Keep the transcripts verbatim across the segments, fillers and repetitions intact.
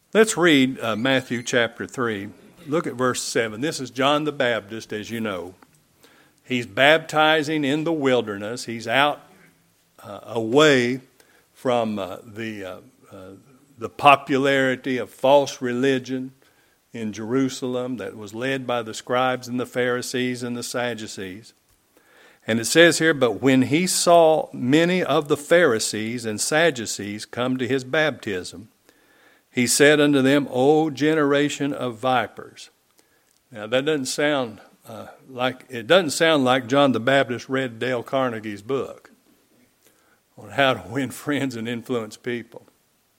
Let's read uh, Matthew chapter three. Look at verse seven. This is John the Baptist, as you know. He's baptizing in the wilderness. He's out uh, away from uh, the uh, uh, the popularity of false religion in Jerusalem that was led by the scribes and the Pharisees and the Sadducees. And it says here, but when he saw many of the Pharisees and Sadducees come to his baptism, he said unto them, O generation of vipers. Now that doesn't sound uh, like it doesn't sound like John the Baptist read Dale Carnegie's book on how to win friends and influence people.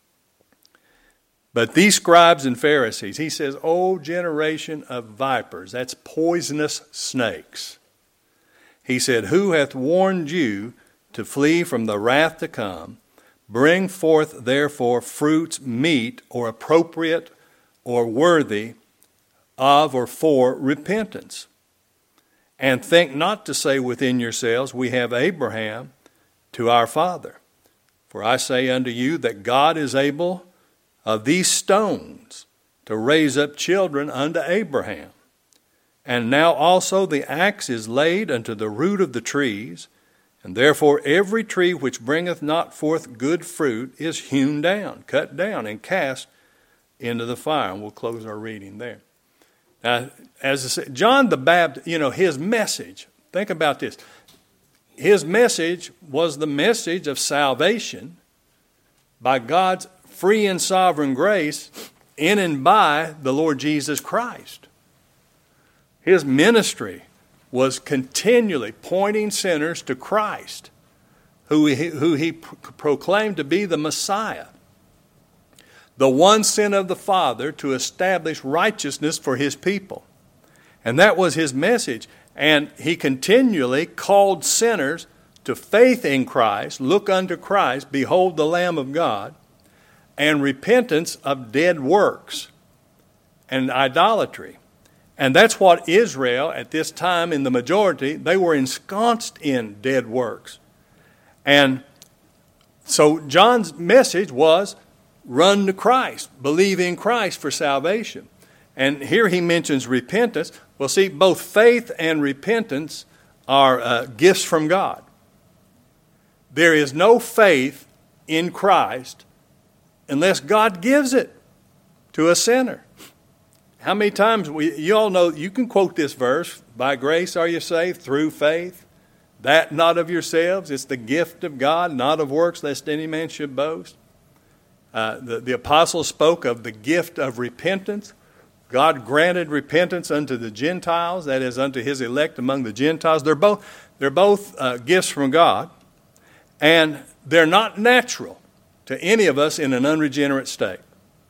But these scribes and Pharisees, he says, O generation of vipers, that's poisonous snakes. He said, who hath warned you to flee from the wrath to come? Bring forth, therefore, fruits meet or appropriate or worthy of or for repentance. And think not to say within yourselves, we have Abraham to our father. For I say unto you that God is able of these stones to raise up children unto Abraham. And now also the axe is laid unto the root of the trees, and therefore every tree which bringeth not forth good fruit is hewn down, cut down, and cast into the fire. And we'll close our reading there. Now, as I said, John the Baptist, you know, his message, think about this. His message was the message of salvation by God's free and sovereign grace in and by the Lord Jesus Christ. His ministry was continually pointing sinners to Christ, who he, who he proclaimed to be the Messiah, the one sin of the Father to establish righteousness for his people. And that was his message. And he continually called sinners to faith in Christ, look unto Christ, behold the Lamb of God, and repentance of dead works and idolatry. And that's what Israel, at this time in the majority, they were ensconced in dead works. And so John's message was, run to Christ, believe in Christ for salvation. And here he mentions repentance. Well, see, both faith and repentance are uh, gifts from God. There is no faith in Christ unless God gives it to a sinner. How many times, we, you all know, you can quote this verse, by grace are you saved through faith, that not of yourselves, it's the gift of God, not of works, lest any man should boast. Uh, the, the apostle spoke of the gift of repentance. God granted repentance unto the Gentiles, that is, unto his elect among the Gentiles. They're both, they're both uh, gifts from God, and they're not natural to any of us in an unregenerate state.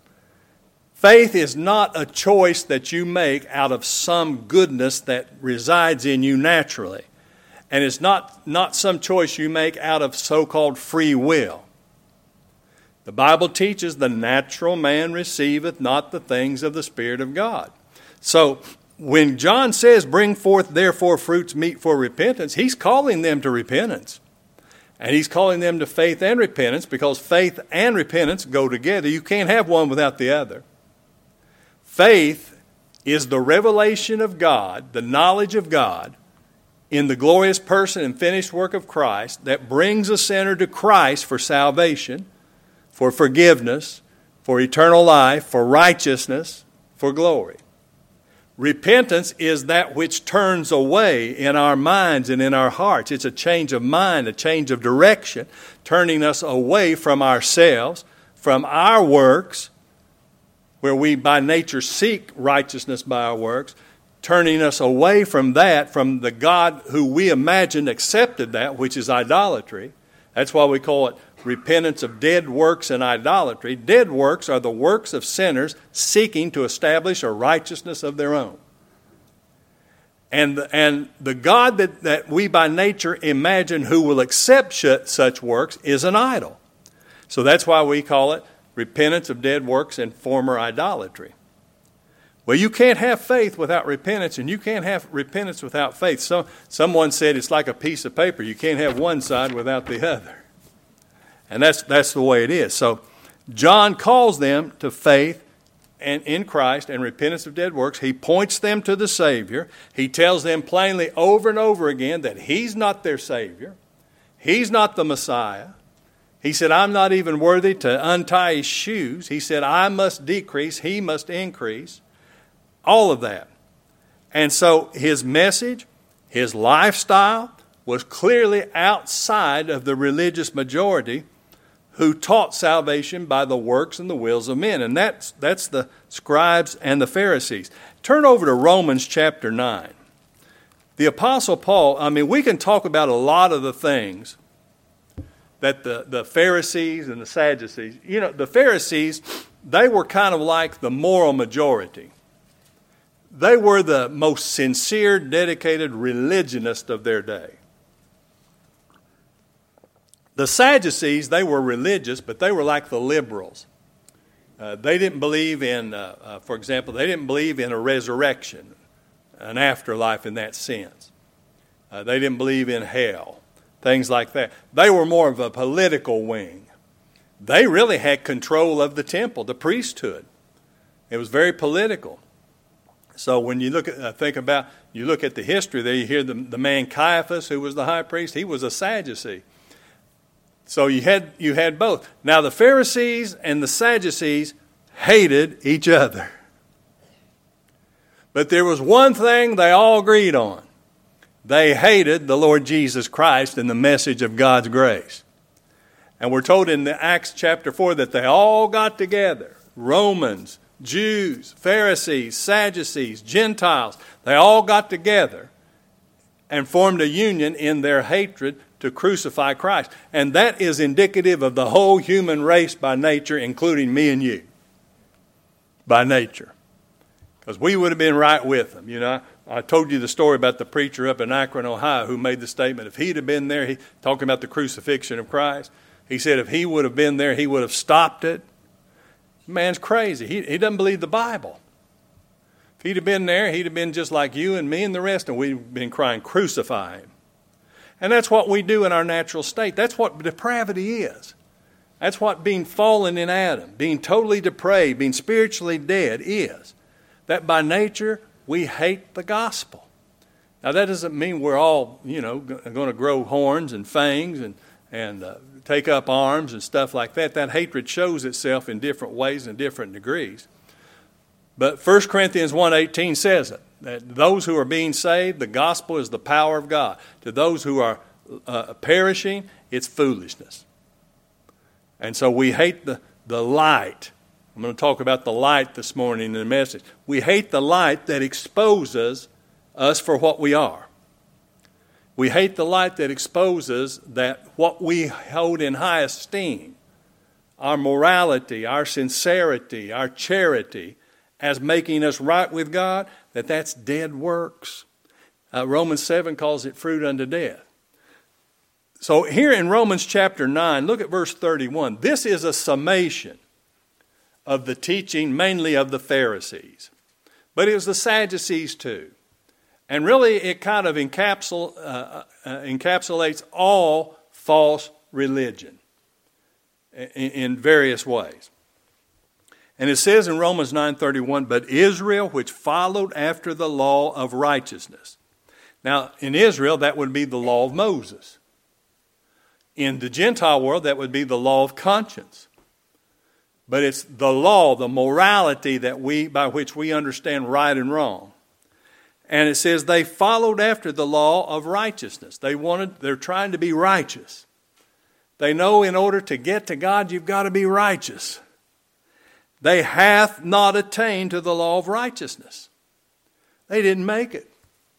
Faith is not a choice that you make out of some goodness that resides in you naturally. And it's not, not some choice you make out of so-called free will. The Bible teaches the natural man receiveth not the things of the Spirit of God. So when John says, bring forth therefore fruits meet for repentance, he's calling them to repentance. And he's calling them to faith and repentance because faith and repentance go together. You can't have one without the other. Faith is the revelation of God, the knowledge of God, in the glorious person and finished work of Christ that brings a sinner to Christ for salvation, for forgiveness, for eternal life, for righteousness, for glory. Repentance is that which turns away in our minds and in our hearts. It's a change of mind, a change of direction, turning us away from ourselves, from our works, where we by nature seek righteousness by our works, turning us away from that, from the God who we imagined accepted that, which is idolatry. That's why we call it repentance of dead works and idolatry. Dead works are the works of sinners seeking to establish a righteousness of their own. And the, and the God that, that we by nature imagine who will accept such works is an idol. So that's why we call it repentance of dead works and former idolatry. Well, you can't have faith without repentance, and you can't have repentance without faith. So, someone said it's like a piece of paper. You can't have one side without the other. And that's that's the way it is. So John calls them to faith and in Christ and repentance of dead works. He points them to the Savior. He tells them plainly over and over again that He's not their Savior. He's not the Messiah. He said, I'm not even worthy to untie His shoes. He said, I must decrease, He must increase. All of that. And so His message, His lifestyle was clearly outside of the religious majority who taught salvation by the works and the wills of men. And that's, that's the scribes and the Pharisees. Turn over to Romans chapter nine. The Apostle Paul, I mean, we can talk about a lot of the things that the, the Pharisees and the Sadducees, you know, the Pharisees, they were kind of like the moral majority. They were the most sincere, dedicated religionists of their day. The Sadducees, they were religious, but they were like the liberals. Uh, they didn't believe in, uh, uh, for example, they didn't believe in a resurrection, an afterlife in that sense. Uh, they didn't believe in hell, things like that. They were more of a political wing. They really had control of the temple, the priesthood. It was very political. So when you look at, uh, think about, you look at the history there, you hear the, the man Caiaphas, who was the high priest, he was a Sadducee. So you had you had both. Now the Pharisees and the Sadducees hated each other. But there was one thing they all agreed on. They hated the Lord Jesus Christ and the message of God's grace. And we're told in the Acts chapter four that they all got together. Romans, Jews, Pharisees, Sadducees, Gentiles. They all got together and formed a union in their hatred to crucify Christ. And that is indicative of the whole human race by nature, including me and you. By nature. Because we would have been right with them. You know, I told you the story about the preacher up in Akron, Ohio, who made the statement, if he'd have been there, he, talking about the crucifixion of Christ, he said if he would have been there, he would have stopped it. Man's crazy. He, he doesn't believe the Bible. If he'd have been there, he'd have been just like you and me and the rest, and we'd been crying, crucify him. And that's what we do in our natural state. That's what depravity is. That's what being fallen in Adam, being totally depraved, being spiritually dead is. That by nature, we hate the gospel. Now, that doesn't mean we're all, you know, going to grow horns and fangs and, and uh, take up arms and stuff like that. That hatred shows itself in different ways and different degrees. But First Corinthians one eighteen says it, that those who are being saved, the gospel is the power of God. To those who are uh, perishing, it's foolishness. And so we hate the, the light. I'm going to talk about the light this morning in the message. We hate the light that exposes us for what we are. We hate the light that exposes that what we hold in high esteem, our morality, our sincerity, our charity, as making us right with God, that that's dead works. Uh, Romans seven calls it fruit unto death. So here in Romans chapter nine, look at verse thirty-one. This is a summation of the teaching mainly of the Pharisees. But it was the Sadducees too. And really it kind of encapsul, uh, uh, encapsulates all false religion in, in various ways. And it says in Romans nine thirty-one, but Israel, which followed after the law of righteousness. Now, in Israel, that would be the law of Moses. In the Gentile world, that would be the law of conscience. But it's the law, the morality that we by which we understand right and wrong. And it says they followed after the law of righteousness. They wanted, they're trying to be righteous. They know in order to get to God, you've got to be righteous. They hath not attained to the law of righteousness. They didn't make it.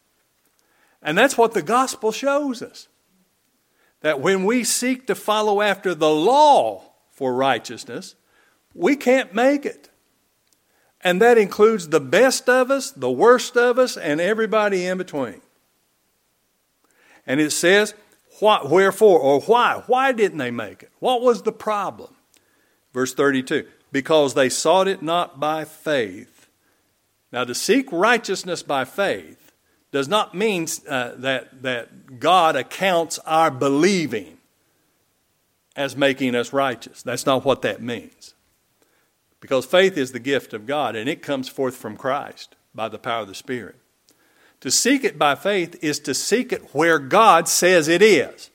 And that's what the gospel shows us. That when we seek to follow after the law for righteousness, we can't make it. And that includes the best of us, the worst of us, and everybody in between. And it says, what, wherefore, or why? Why didn't they make it? What was the problem? Verse thirty-two. Because they sought it not by faith. Now, to seek righteousness by faith does not mean uh, that, that God accounts our believing as making us righteous. That's not what that means. Because faith is the gift of God, and it comes forth from Christ by the power of the Spirit. To seek it by faith is to seek it where God says it is.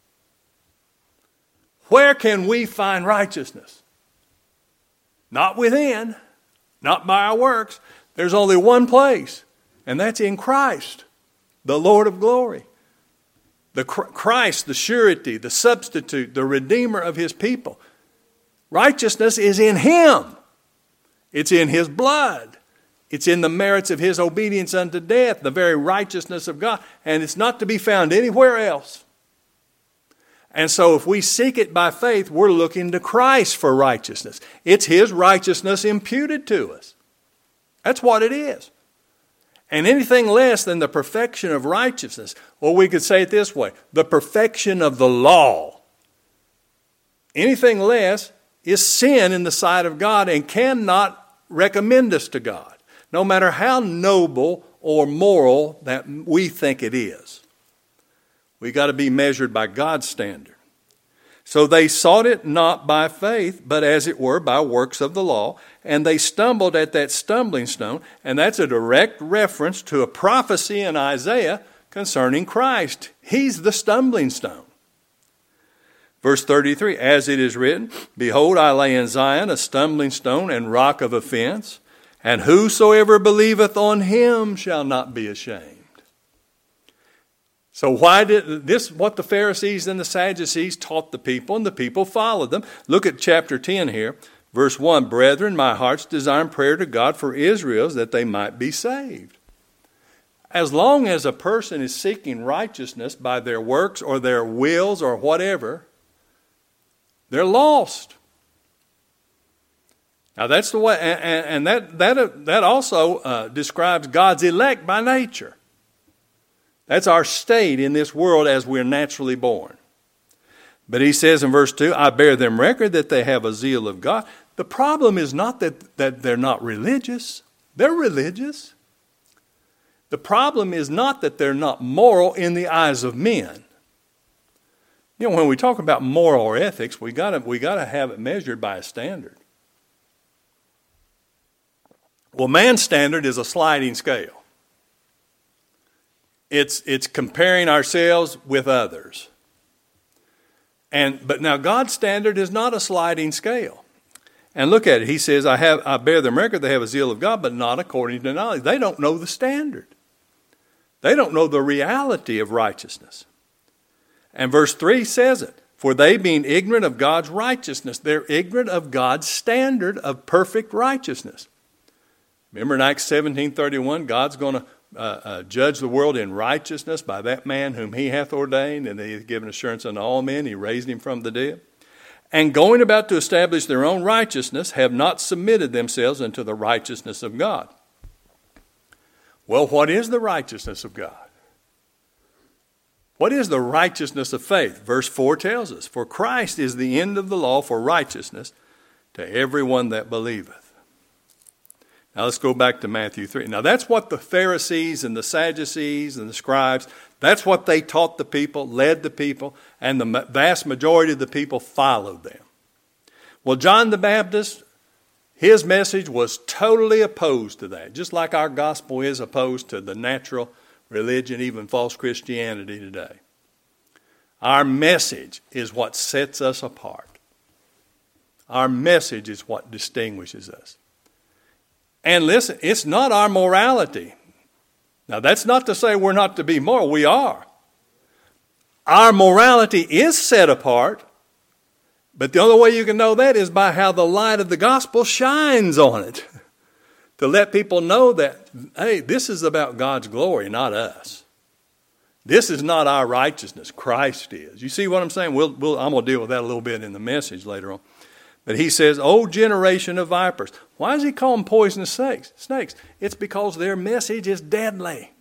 Where can we find righteousness? Not within, not by our works. There's only one place, and that's in Christ, the Lord of glory. The Christ, the surety, the substitute, the redeemer of his people. Righteousness is in him. It's in his blood. It's in the merits of his obedience unto death, the very righteousness of God. And it's not to be found anywhere else. And so if we seek it by faith, we're looking to Christ for righteousness. It's his righteousness imputed to us. That's what it is. And anything less than the perfection of righteousness, or we could say it this way, the perfection of the law. Anything less is sin in the sight of God and cannot recommend us to God, no matter how noble or moral that we think it is. We got to be measured by God's standard. So they sought it not by faith, but as it were by works of the law, and they stumbled at that stumbling stone, and that's a direct reference to a prophecy in Isaiah concerning Christ. He's the stumbling stone. Verse thirty-three, as it is written, behold, I lay in Zion a stumbling stone and rock of offense, and whosoever believeth on him shall not be ashamed. So why did this, what the Pharisees and the Sadducees taught the people, and the people followed them. Look at chapter ten here, verse one, brethren, my heart's desire and prayer to God for Israel is that they might be saved. As long as a person is seeking righteousness by their works or their wills or whatever, they're lost. Now that's the way, and, and that that that also uh, describes God's elect by nature. That's our state in this world as we're naturally born. But he says in verse two, I bear them record that they have a zeal of God. The problem is not that, that they're not religious. They're religious. The problem is not that they're not moral in the eyes of men. You know, when we talk about moral or ethics, we gotta we gotta have it measured by a standard. Well, man's standard is a sliding scale. It's it's comparing ourselves with others. And but now God's standard is not a sliding scale. And look at it. He says, I have I bear them record they have a zeal of God, but not according to knowledge. They don't know the standard. They don't know the reality of righteousness. And verse three says it. For they being ignorant of God's righteousness, they're ignorant of God's standard of perfect righteousness. Remember in Acts seventeen thirty-one, God's going to Uh, uh, judge the world in righteousness by that man whom he hath ordained, and he hath given assurance unto all men, he raised him from the dead. And going about to establish their own righteousness, have not submitted themselves unto the righteousness of God. Well, what is the righteousness of God? What is the righteousness of faith? Verse four tells us, for Christ is the end of the law for righteousness to everyone that believeth. Now let's go back to Matthew three. Now that's what the Pharisees and the Sadducees and the scribes, that's what they taught the people, led the people, and the vast majority of the people followed them. Well, John the Baptist, his message was totally opposed to that, just like our gospel is opposed to the natural religion, even false Christianity today. Our message is what sets us apart. Our message is what distinguishes us. And listen, it's not our morality. Now, that's not to say we're not to be moral. We are. Our morality is set apart. But the only way you can know that is by how the light of the gospel shines on it. To let people know that, hey, this is about God's glory, not us. This is not our righteousness. Christ is. You see what I'm saying? We'll, we'll, I'm going to deal with that a little bit in the message later on. But he says, O generation of vipers. Why does he call them poisonous snakes? Snakes. It's because their message is deadly.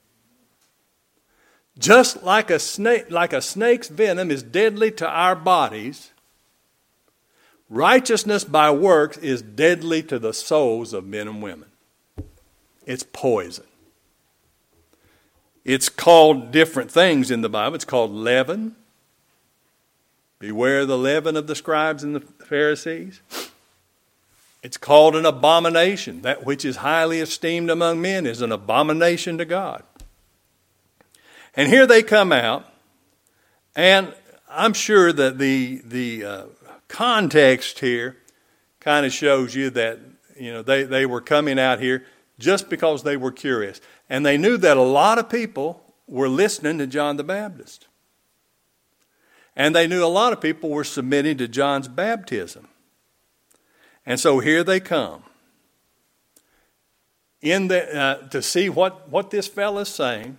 Just like a snake, like a snake's venom is deadly to our bodies, righteousness by works is deadly to the souls of men and women. It's poison. It's called different things in the Bible. It's called leaven. Beware the leaven of the scribes and the Pharisees. It's called an abomination. That which is highly esteemed among men is an abomination to God. And here they come out, and I'm sure that the the uh, context here kind of shows you that, you know, they, they were coming out here just because they were curious. And they knew that a lot of people were listening to John the Baptist. And they knew a lot of people were submitting to John's baptism. And so here they come in the, uh, to see what, what this fellow's saying.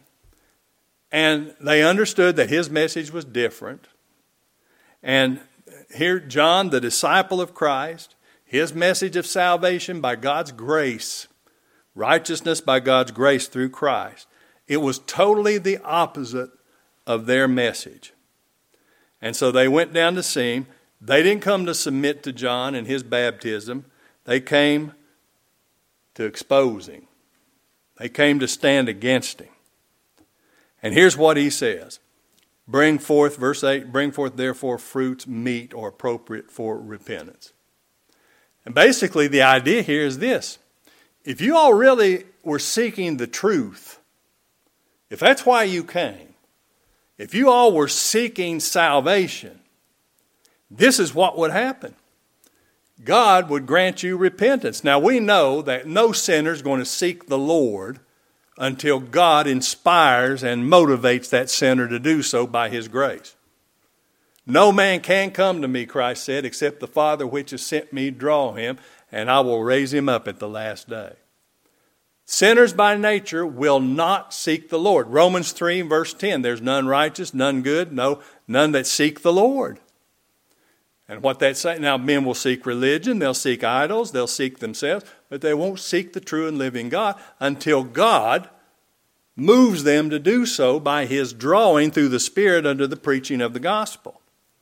And they understood that his message was different. And here John, the disciple of Christ, his message of salvation by God's grace, righteousness by God's grace through Christ, it was totally the opposite of their message. And so they went down to see him. They didn't come to submit to John and his baptism. They came to expose him. They came to stand against him. And here's what he says. Bring forth, verse eight, bring forth therefore fruits meet or appropriate for repentance. And basically the idea here is this. If you all really were seeking the truth, if that's why you came, if you all were seeking salvation, this is what would happen. God would grant you repentance. Now we know that no sinner is going to seek the Lord until God inspires and motivates that sinner to do so by his grace. No man can come to me, Christ said, except the Father which has sent me draw him, and I will raise him up at the last day. Sinners by nature will not seek the Lord. Romans three verse ten, there's none righteous, none good, no, none that seek the Lord. And what that's saying, now men will seek religion, they'll seek idols, they'll seek themselves, but they won't seek the true and living God until God moves them to do so by his drawing through the Spirit under the preaching of the gospel.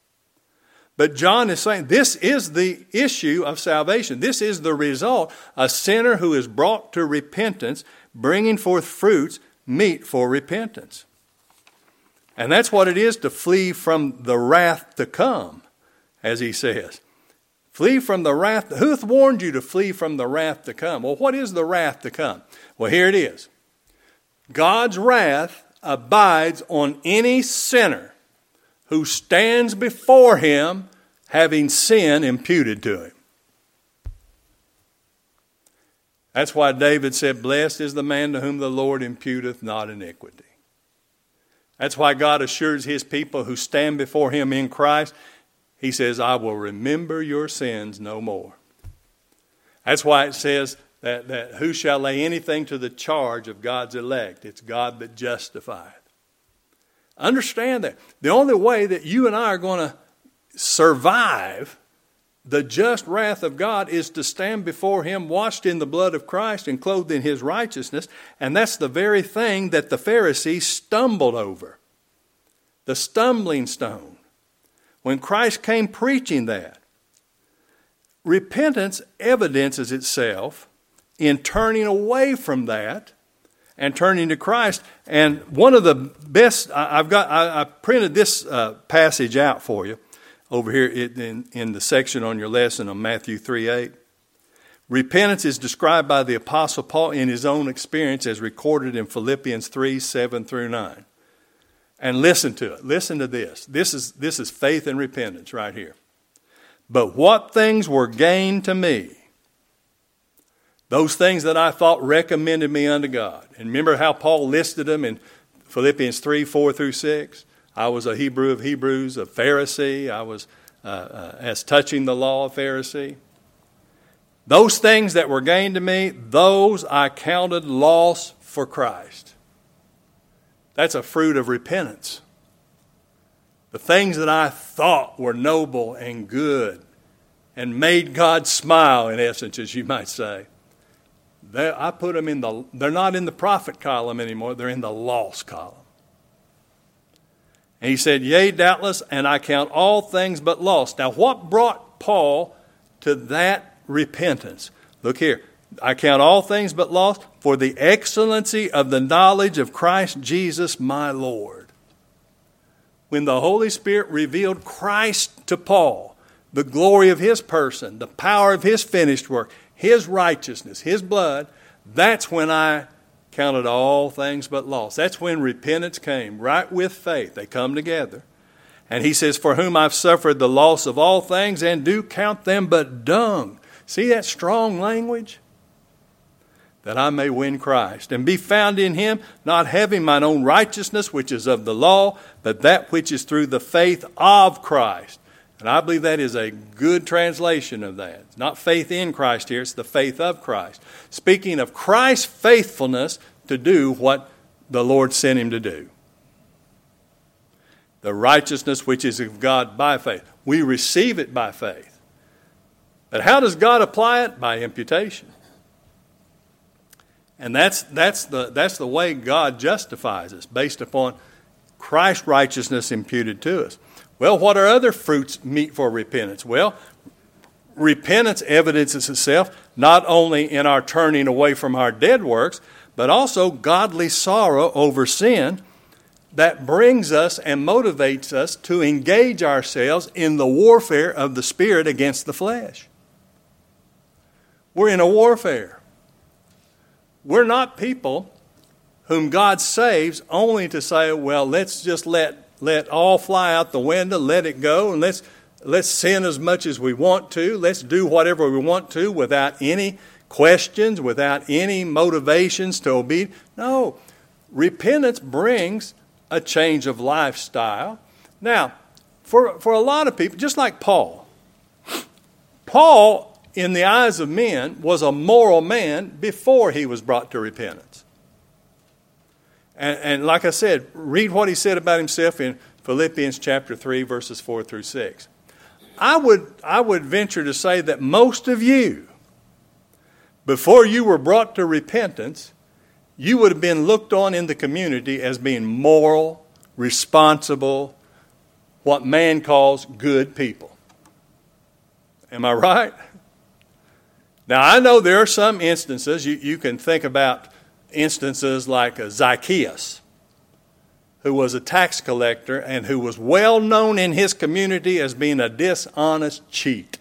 But John is saying this is the issue of salvation. This is the result. A sinner who is brought to repentance, bringing forth fruits, meet for repentance. And that's what it is to flee from the wrath to come, as he says. Flee from the wrath. Who hath warned you to flee from the wrath to come? Well, what is the wrath to come? Well, here it is. God's wrath abides on any sinner who stands before him having sin imputed to him. That's why David said, blessed is the man to whom the Lord imputeth not iniquity. That's why God assures his people who stand before him in Christ, he says, I will remember your sins no more. That's why it says that, that who shall lay anything to the charge of God's elect? It's God that justifieth. Understand that. The only way that you and I are going to survive the just wrath of God is to stand before him washed in the blood of Christ and clothed in his righteousness. And that's the very thing that the Pharisees stumbled over. The stumbling stone. When Christ came preaching that. Repentance evidences itself in turning away from that and turning to Christ. And one of the best, I've got, I, I printed this uh, passage out for you over here in, in the section on your lesson on Matthew three eight. Repentance is described by the Apostle Paul in his own experience as recorded in Philippians three seven through nine. And listen to it. Listen to this. This is, this is faith and repentance right here. But what things were gained to me, those things that I thought recommended me unto God. And remember how Paul listed them in Philippians three, four through six? I was a Hebrew of Hebrews, a Pharisee. I was uh, uh, as touching the law, a Pharisee. Those things that were gained to me, those I counted loss for Christ. That's a fruit of repentance. The things that I thought were noble and good and made God smile, in essence, as you might say. They, I put them in the, they're not in the profit column anymore. They're in the loss column. And he said, yea, doubtless, and I count all things but loss. Now, what brought Paul to that repentance? Look here. I count all things but loss for the excellency of the knowledge of Christ Jesus my Lord. When the Holy Spirit revealed Christ to Paul, the glory of His person, the power of His finished work, His righteousness, His blood, that's when I counted all things but loss. That's when repentance came, right with faith. They come together. And He says, for whom I've suffered the loss of all things, and do count them but dung. See that strong language? That I may win Christ, and be found in Him, not having mine own righteousness, which is of the law, but that which is through the faith of Christ. And I believe that is a good translation of that. It's not faith in Christ here, it's the faith of Christ. Speaking of Christ's faithfulness to do what the Lord sent Him to do. The righteousness which is of God by faith. We receive it by faith. But how does God apply it? By imputation. And that's that's the that's the way God justifies us, based upon Christ's righteousness imputed to us. Well, what are other fruits meet for repentance? Well, repentance evidences itself not only in our turning away from our dead works, but also godly sorrow over sin that brings us and motivates us to engage ourselves in the warfare of the Spirit against the flesh. We're in a warfare. We're not people whom God saves only to say, well, let's just let let all fly out the window, let it go, and let's let's sin as much as we want to. Let's do whatever we want to without any questions, without any motivations to obey. No, repentance brings a change of lifestyle. Now, for, for a lot of people, just like Paul, Paul, in the eyes of men, was a moral man before he was brought to repentance. And, and like I said, read what he said about himself in Philippians chapter three, verses four through six. I would, I would venture to say that most of you, before you were brought to repentance, you would have been looked on in the community as being moral, responsible, what man calls good people. Am I right? Now, I know there are some instances, you, you can think about instances like Zacchaeus, who was a tax collector and who was well known in his community as being a dishonest cheat.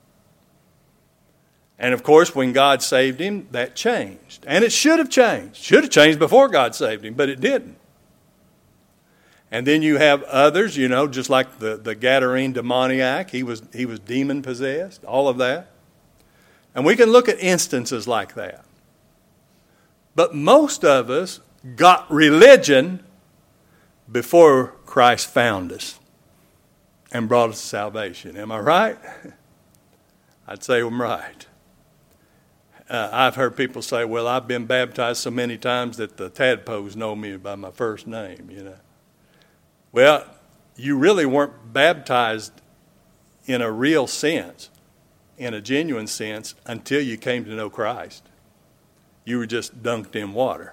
And of course, when God saved him, that changed. And it should have changed. Should have changed before God saved him, but it didn't. And then you have others, you know, just like the, the Gadarene demoniac. He was, he was demon-possessed, all of that. And we can look at instances like that. But most of us got religion before Christ found us and brought us salvation. Am I right? I'd say I'm right. Uh, I've heard people say, well, I've been baptized so many times that the tadpoles know me by my first name, you know. Well, you really weren't baptized in a real sense, in a genuine sense, until you came to know Christ. You were just dunked in water.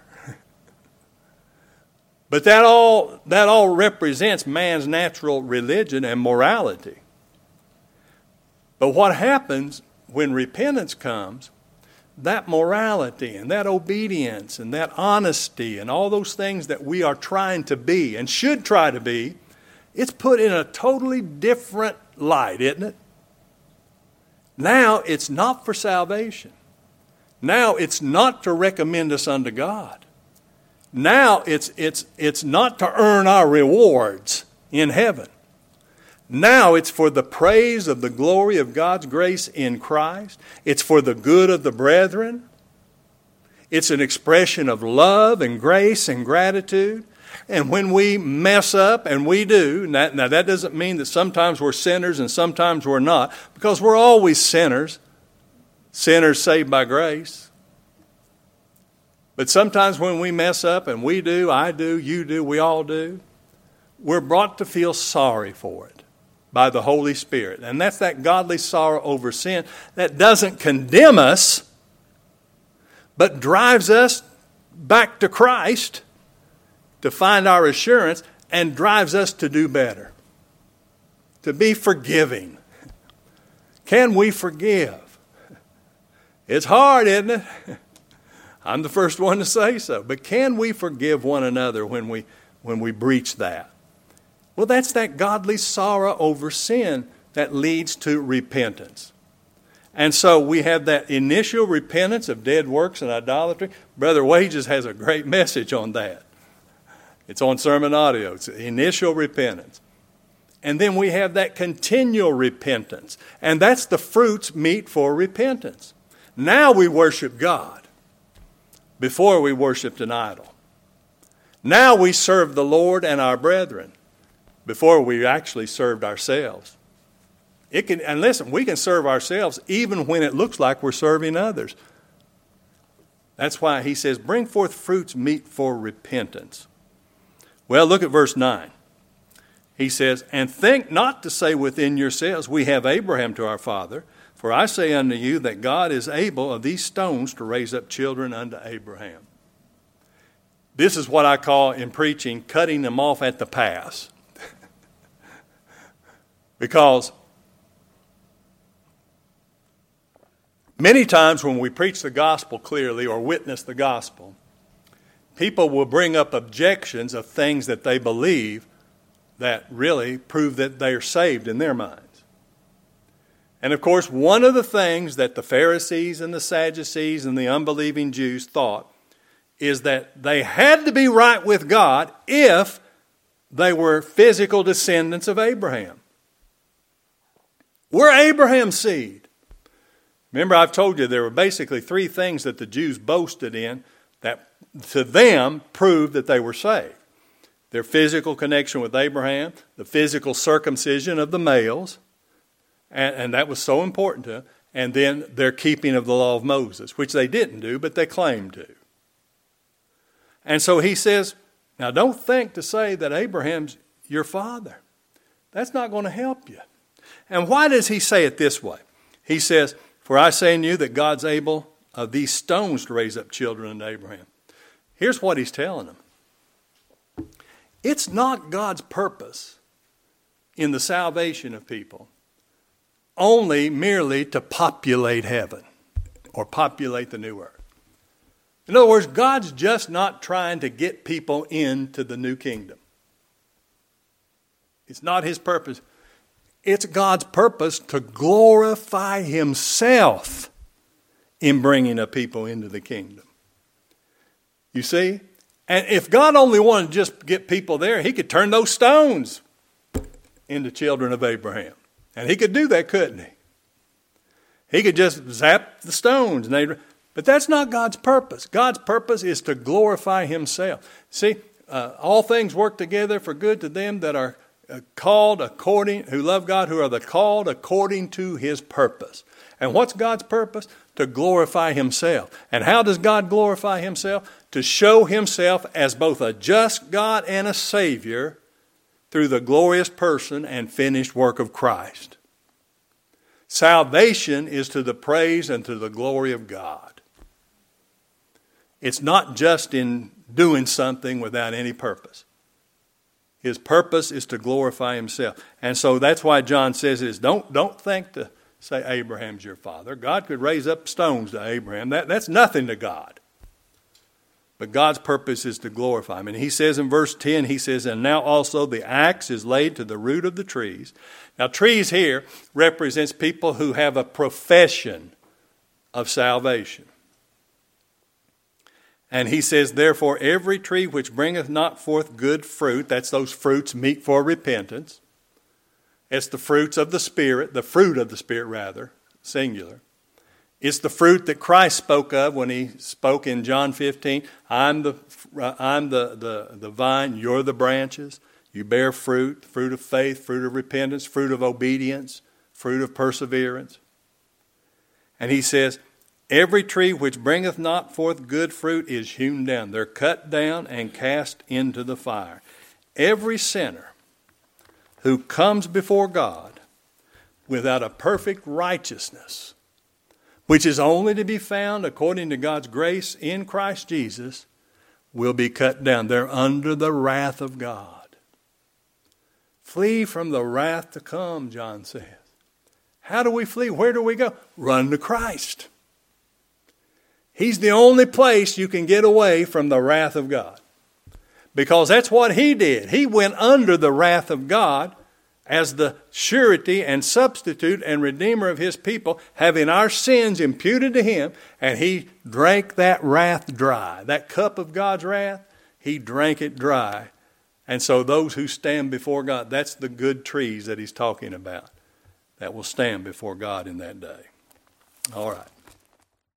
But that all, that all represents man's natural religion and morality. But what happens when repentance comes, that morality and that obedience and that honesty and all those things that we are trying to be and should try to be, it's put in a totally different light, isn't it? Now it's not for salvation. Now it's not to recommend us unto God. Now it's it's it's not to earn our rewards in heaven. Now it's for the praise of the glory of God's grace in Christ. It's for the good of the brethren. It's an expression of love and grace and gratitude. And when we mess up, and we do, now, now that doesn't mean that sometimes we're sinners and sometimes we're not, because we're always sinners, sinners saved by grace. But sometimes when we mess up, and we do, I do, you do, we all do, we're brought to feel sorry for it by the Holy Spirit. And that's that godly sorrow over sin that doesn't condemn us, but drives us back to Christ to find our assurance, and drives us to do better, to be forgiving. Can we forgive? It's hard, isn't it? I'm the first one to say so. But can we forgive one another when we when we breach that? Well, that's that godly sorrow over sin that leads to repentance. And so we have that initial repentance of dead works and idolatry. Brother Wages has a great message on that. It's on sermon audio. It's initial repentance. And then we have that continual repentance. And that's the fruits meet for repentance. Now we worship God. Before we worshiped an idol. Now we serve the Lord and our brethren. Before we actually served ourselves. It can, and listen, we can serve ourselves even when it looks like we're serving others. That's why he says, bring forth fruits meet for repentance. Well, look at verse nine. He says, and think not to say within yourselves, we have Abraham to our father. For I say unto you that God is able of these stones to raise up children unto Abraham. This is what I call in preaching cutting them off at the pass. Because many times when we preach the gospel clearly or witness the gospel, people will bring up objections of things that they believe that really prove that they are saved in their minds. And of course, one of the things that the Pharisees and the Sadducees and the unbelieving Jews thought is that they had to be right with God if they were physical descendants of Abraham. We're Abraham's seed. Remember, I've told you there were basically three things that the Jews boasted in that to them proved that they were saved. Their physical connection with Abraham, the physical circumcision of the males, And, and that was so important to them. And then their keeping of the law of Moses, which they didn't do, but they claimed to. And so he says, now don't think to say that Abraham's your father. That's not going to help you. And why does he say it this way? He says, for I say unto you that God's able of these stones to raise up children unto Abraham. Here's what he's telling them. It's not God's purpose in the salvation of people only merely to populate heaven or populate the new earth. In other words, God's just not trying to get people into the new kingdom. It's not his purpose. It's God's purpose to glorify himself in bringing a people into the kingdom. You see? And if God only wanted to just get people there, he could turn those stones into children of Abraham. And he could do that, couldn't he? He could just zap the stones. And they, but that's not God's purpose. God's purpose is to glorify himself. See, uh, all things work together for good to them that are uh, called according, who love God, who are the called according to his purpose. And what's God's purpose? To glorify himself. And how does God glorify himself? To show himself as both a just God and a Savior through the glorious person and finished work of Christ. Salvation is to the praise and to the glory of God. It's not just in doing something without any purpose. His purpose is to glorify himself. And so that's why John says this. Don't, don't think to say Abraham's your father. God could raise up stones to Abraham. That, that's nothing to God. But God's purpose is to glorify him. And he says in verse ten, he says, and now also the axe is laid to the root of the trees. Now trees here represents people who have a profession of salvation. And he says, therefore every tree which bringeth not forth good fruit, that's those fruits meet for repentance. It's the fruits of the Spirit, the fruit of the Spirit rather, singular. It's the fruit that Christ spoke of when he spoke in John fifteen. I'm the I'm the, the, the vine, you're the branches. You bear fruit, fruit of faith, fruit of repentance, fruit of obedience, fruit of perseverance. And he says, every tree which bringeth not forth good fruit is hewn down. They're cut down and cast into the fire. Every sinner who comes before God without a perfect righteousness, which is only to be found according to God's grace in Christ Jesus, will be cut down. They're under the wrath of God. Flee from the wrath to come, John says. How do we flee? Where do we go? Run to Christ. He's the only place you can get away from the wrath of God. Because that's what he did. He went under the wrath of God as the surety and substitute and redeemer of his people, having our sins imputed to him, and he drank that wrath dry. That cup of God's wrath, he drank it dry. And so those who stand before God, that's the good trees that he's talking about, that will stand before God in that day. All right.